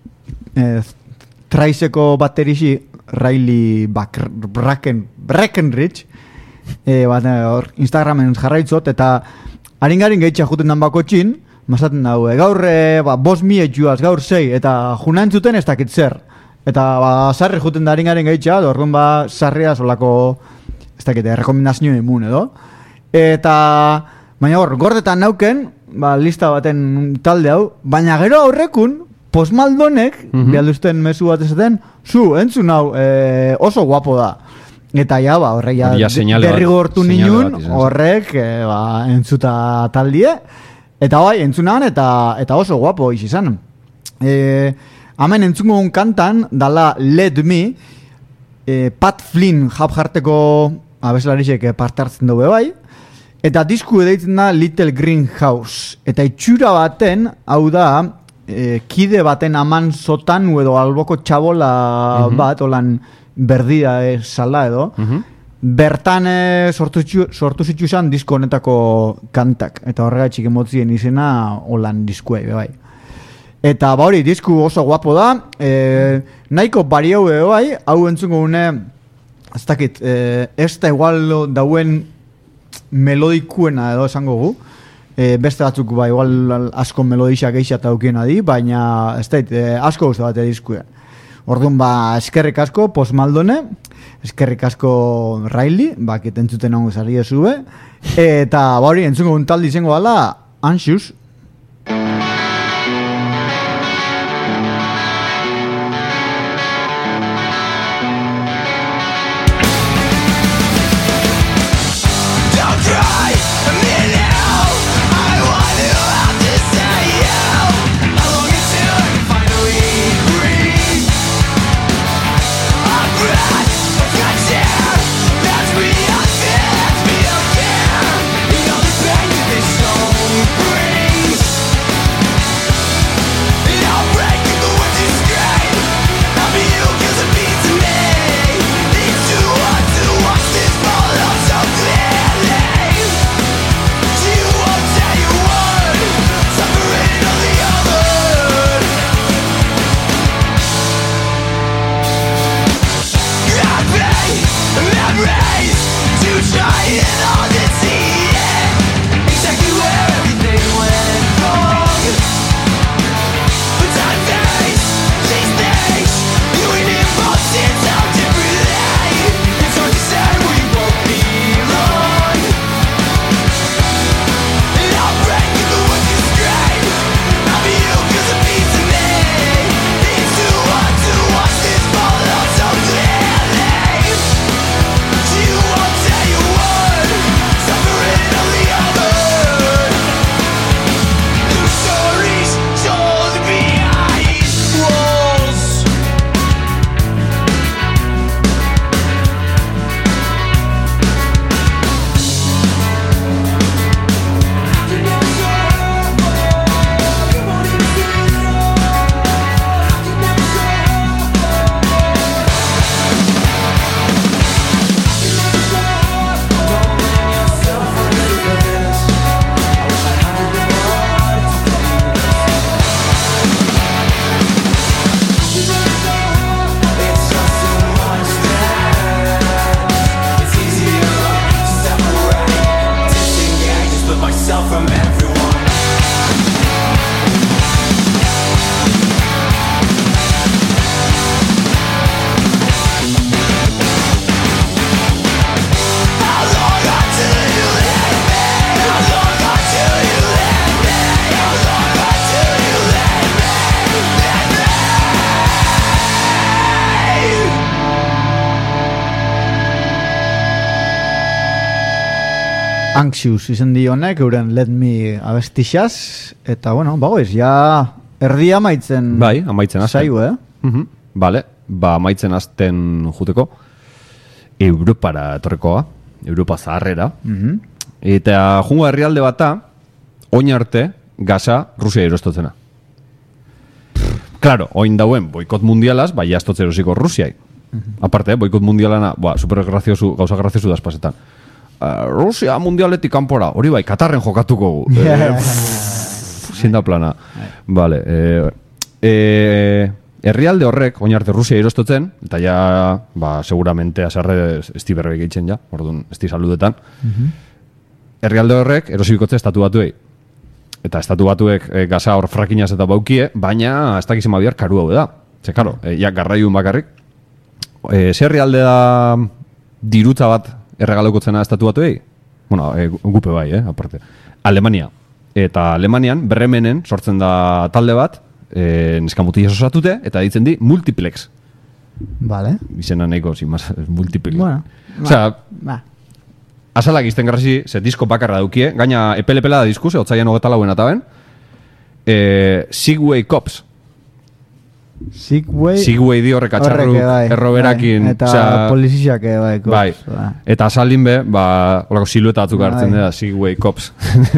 traizeko baterixi Riley Breckenridge, Instagramen jarraitzot, eta haringarin gehitxa juten dan bako txin, mazaten dago, gaur 5.000 juaz, gaur 6, eta junan zuten ez dakit zer. Eta sarri juten da haringaren gehitxa, orduan sarria solako, ez dakit, rekomendazio imun edo. Eta, baina gordetan nauken, lista baten talde hau, baina gero aurrekun, Postmaldonek, behalduzten mezu bat ezaten, entzun hau, oso guapo da. Eta horrek derrigortu ninun, horrek entzuta taldie, eta entzunan, eta oso guapo izan. Hemen entzungo un kantan, dala Let Me, Pat Flynn jarteko abeslarisek parte hartzen dugu bai, eta disku edaitzen da Little Green House. Eta itxura baten, hau da, kide baten aman sotan edo alboko txabola bat, olan berdida sala edo, bertan sortu zitu izan disko honetako kantak, eta horregatxik emotzien izena olan diskuei, bai. Eta hori, disku oso guapo da, nahiko bari hau bai, hau entzungo gune, ez dakit, ez da igual dauen melodikuena edo esango gu, beste batzuk igual asko melodisa geixa eta aukiena di, baina ez da, asko guztu bat diskue. Orduan eskerrik asko Postmaldone, eskerrik asko Riley, entzuten ongo zari ezube, eta hori entzungo un taldi izango dala Anxious. Suffering Anxious izen di honek, euren Let Me abestixaz, eta bueno, bagoiz, ja erdia amaitzen. Bai, amaitzen azten. Zaigu, Bale, amaitzen azten juteko. Europara etorrekoa, Europa zaharrera. Eta jungo herrialde bata, oin arte, Gaza, Rusia erostotzena. Claro, oin dauen boikot mundialaz, bai jastotze erosiko Rusiai. Aparte, boikot mundialana, super graziosu, gauza graziosu da espasetan. Rusia mundialetik kanpora, hori bai, Katarren jokatuko gu. Zinda plana. Vale, herrialde horrek, oin arte Rusia erostotzen, eta ja, seguramente azarre esti berbek eitzen ja, orduan, esti saludetan. Herrialde horrek erosibikotze estatu batuei. Eta estatu batuek Gaza hor frakinaz eta baukie, baina ez dakizen badiar karu hau da. Ze, karo, ja garraiun bakarrik. Zer herrialde da dirutza bat erregalokotzena estatu batuei? Bueno, gupe bai, aparte. Alemania. Eta Alemanian, Bremenen sortzen da talde bat, neskamutia osatute, eta ditzen di Multiplex. Vale. Izena nahiko, sin más, Multiplex. Bueno, azalak izten garrasi, ze disko bakarra daukie, gaina epelepela da disku, ze otzaian 24 ataben. Segway Cops. Segway di horrek atxarruk, erroberakin. Eta poliziak Cops. Bai, eta azalin be, holako silueta batzuk hartzen da, Segway Cops.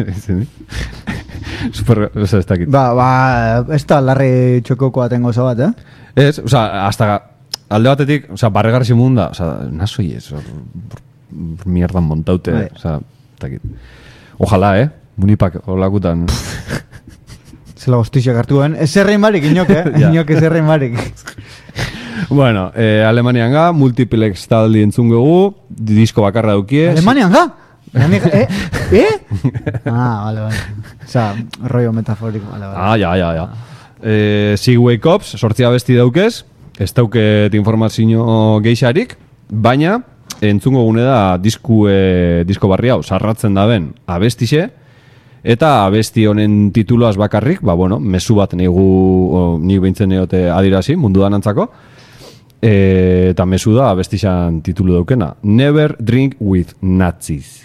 Super, ez dakit. Ez da larri txokokoa tengo oso bat, Ez, hasta alde batetik, barregarri munda, nasoi ez, mierdan montaute, takit. Ojalá, munipak olakutan. Zela goztixak hartuen. Ez zerrein barik, inok, inok ez zerrein barik. Bueno, Alemanian ga, Multiplex taldi entzungugu, disko bakarra daukie. Alemanian ga? Vale. Osa, rollo metaforiko. Ja. Segway Cops, sortzia besti daukez, ez dauket informazio geixarik, baina entzungo gune da disko barri hau, sarratzen da ben abestixe, eta abesti honen tituloaz bakarrik, mezu bat nik behintzen egote adirazi, mundu danantzako, eta mezu da abestixan titulu daukena. Never Drink with Nazis.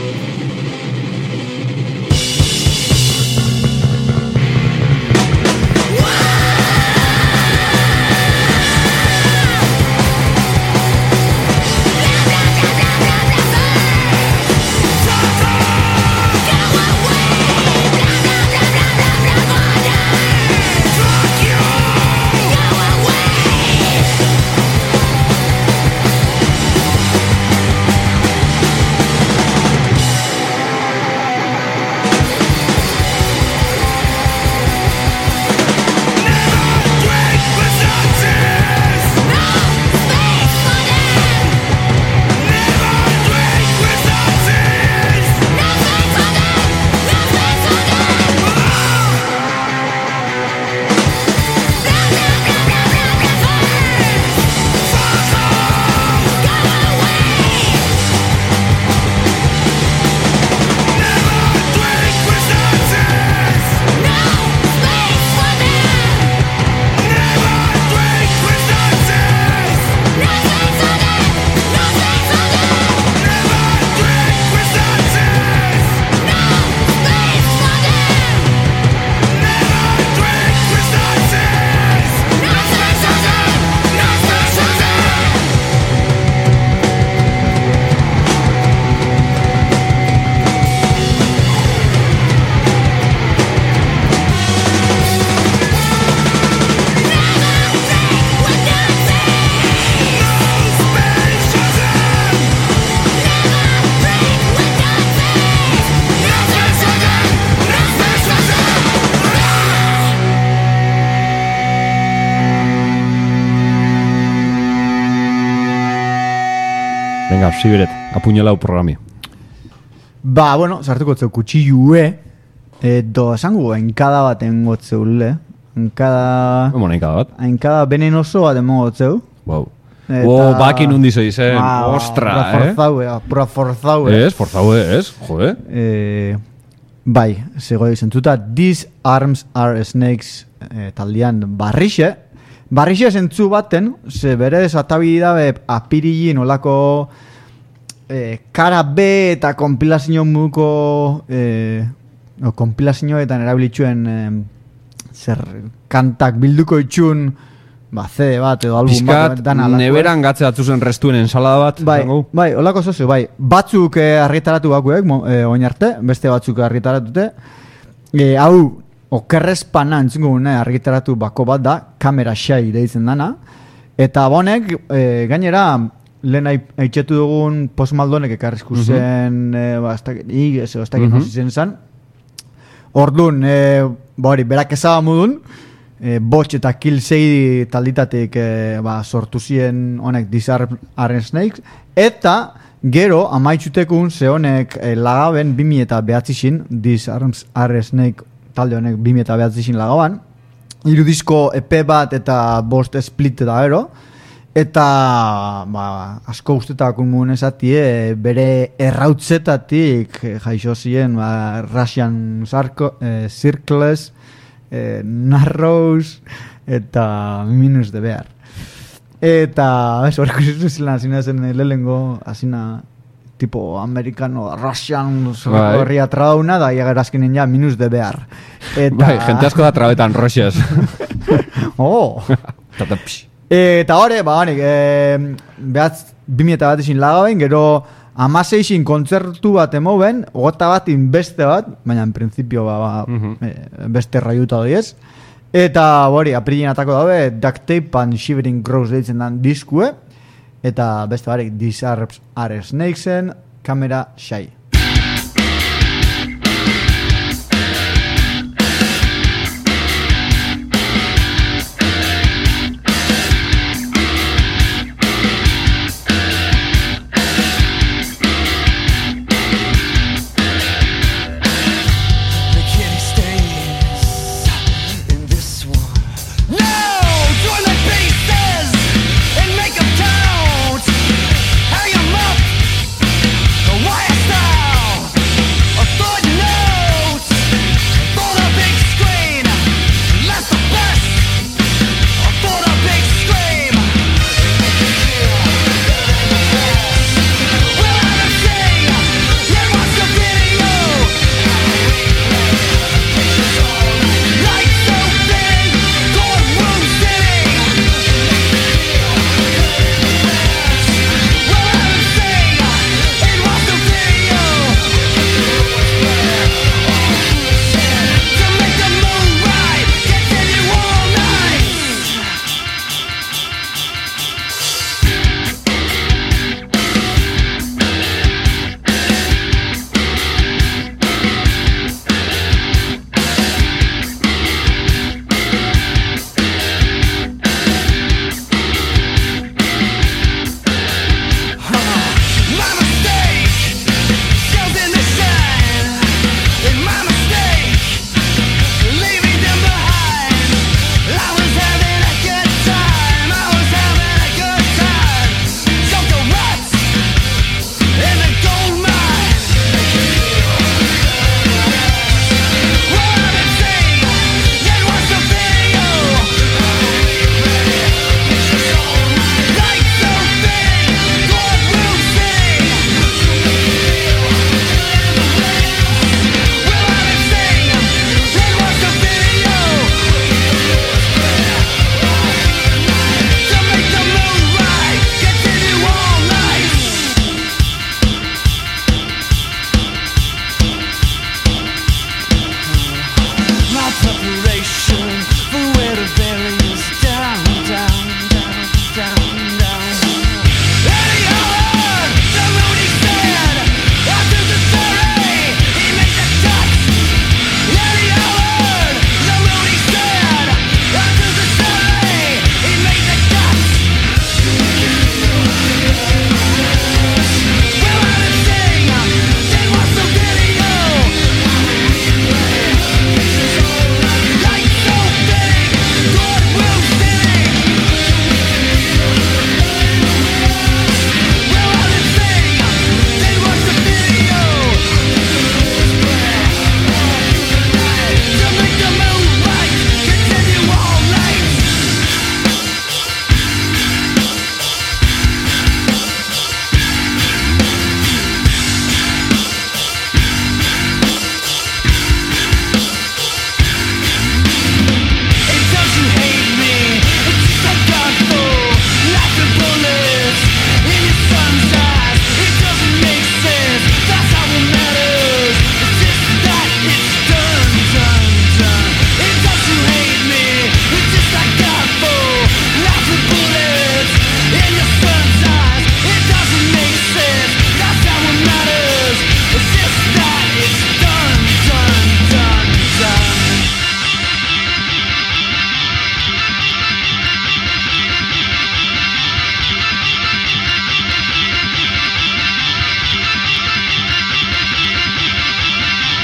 Venga, Sibiret, apuñalau programi. Sartuko zeu kutxillue, edo esango enkada bat engotzeu, enkada... Enkada bat? Enkada venenoso bat engotzeu. Wow. Bakin hundi zeizen, ostra, Pura forzau, Ez, forzau, jode. Bai, zego zentuta, These Arms Are Snakes taldean barrixe. Barrixe zentzu baten, ze berez atabili dabe apirilin olako kara B eta konpilazio moduko konpilazioetan erabilitxuen zer kantak bilduko itxun CD bat edo album bat Piskat, neberan gatze atzuzen restuen ensalada bat. Bai, holako zozio, bai. Batzuk argitaratu bakuek, oin arte, beste batzuk argitaratute. Hau, okerrezpana entzungo gune argitaratu bako bat da, Kamera Shy deitzen dana. Eta bonek, gainera, lehen haitxetu dugun Post Maldonek ekarrizku zen, ez dakit nozitzen zen. Orduan, berak ezaba mudun, Botch eta Kill Shady talditatik sortu ziren honek Disarmed Are Snakes, eta gero amaitzutekun ze honek lagaben 2009 Disarmed Are Snake talde honek 2009 lagaban, 3 disko EP bat eta 5 split eta gero, eta asko guztetakun mugun esatie bere errautzetatik jaixo ziren Russian Circles, Narrows eta Minus de Bear. Eta horreko zizuzilan azina zen lehengo azina tipo americano, Russian horria trauna da iagerazkenen ja Minus de Bear. Bai, gente asko da trabetan Russias. Eta hori, behatz 2001 lagaben, gero 16 kontzertu bat emoben, 21 beste bat, baina en principio beste raiuta doiez. Eta hori, aprilien atako dabe, Duct Tape and Shivering Crows deitzen dan diskue, eta beste barik Disarmed Are Snakesen, Kamera Shy. Stop!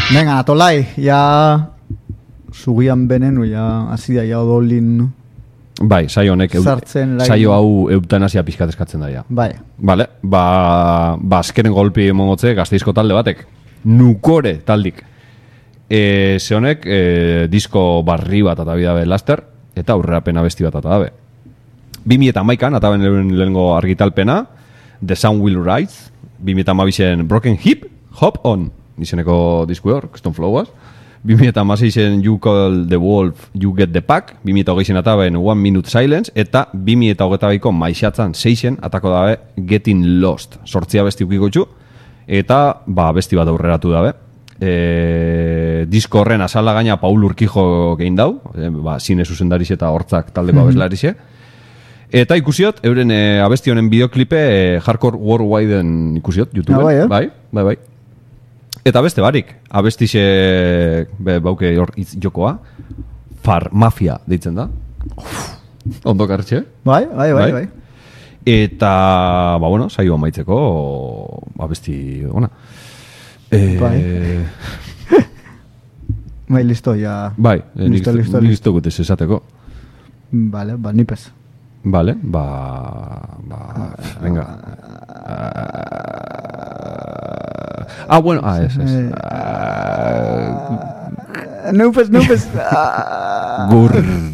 Venga, Natolai, ya sugian benenu, ya azida, ya odolin. Bai, saio honek, saio hau eutanasia pixkat eskatzen daia. Bai. Vale, ba azkenen golpi emongotze Gasteizko talde batek. Nukore taldik. Ze honek, disko barri bat eta bidabe laster, eta aurrerapena besti bat eta dabe. 2011an, eta ben lehenengo argitalpena, The Sun Will Rise, 2012en Broken Hop On, izeneko disku hor, Stone Flowers, 2016en You Call the Wolf, You Get the Pack, 2020en eta ben 1 Minute Silence, eta 2022ko maixatzan 6en atako dabe Getting Lost, sortzia besti ukiko txu, eta besti bat aurreratu dabe. Disko horren azala gaina Paul Urquijo gehin dau, zine zuzendariz eta hortzak taldeko abeslarize. Eta ikusiot, euren abesti honen bideoklipe Hardcore Worldwideen ikusiot, YouTube. Bai. Eta beste barik, abestixe bauke hor itz jokoa, Farmafia deitzen da. Ondo kartxe. Bai. Eta, bueno, saio amaitzeko abesti ona. Bai, listo, ya. Bai, listo gutez esateko. Vale, nipez. Vale, venga. Bueno, es. Neupes. Gur.